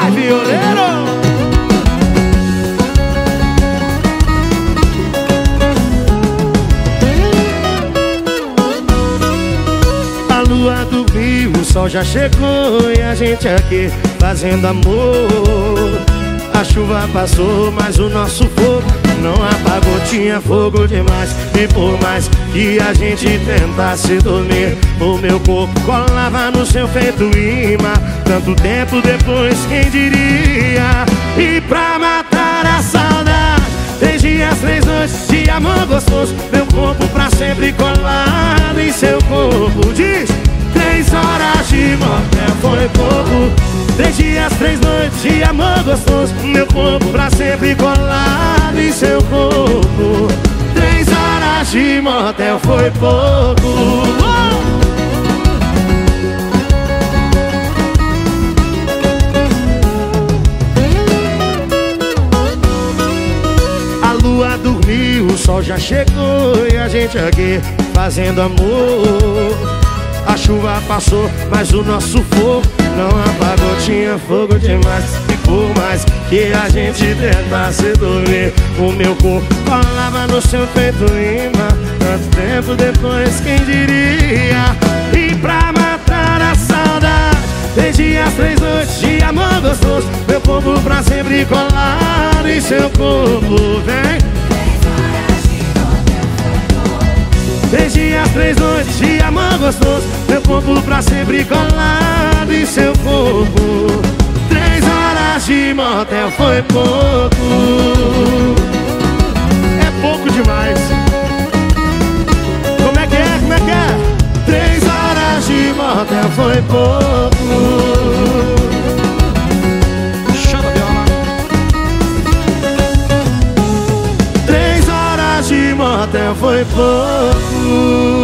Vai, violeiro! A lua dormiu, o sol já chegou e a gente aqui fazendo amor. A chuva passou, mas o nosso fogo não apagou. Tinha fogo demais e por mais que a gente tentasse dormir, o meu corpo colava no seu feito imã. Tanto tempo depois, quem diria? E pra matar a saudade, 3 dias, 3 noites de amor gostoso, meu corpo pra sempre colado em seu corpo. Diz, 3 horas de motel foi pouco. 3 dias, 3 noites de amor gostoso, meu corpo pra sempre colado em seu corpo. 3 horas de motel foi pouco. A lua dormiu, o sol já chegou e a gente aqui fazendo amor. A chuva passou, mas o nosso fogo não apagou. Tinha fogo demais e por mais que a gente tentasse dormir, o meu corpo colava no seu peito imã. Tanto tempo depois, quem diria? E pra matar a saudade, 3 dias, 3 noites de amor gostoso, meu corpo pra sempre colado em seu corpo. Vem! 3 dias, 3 noites de amor gostoso, meu corpo pra sempre colado em seu corpo. 3 horas de motel foi pouco. É pouco demais. Como é que é? Como é que é? 3 horas de motel foi pouco. Chama a viola. 3 horas de motel foi pouco.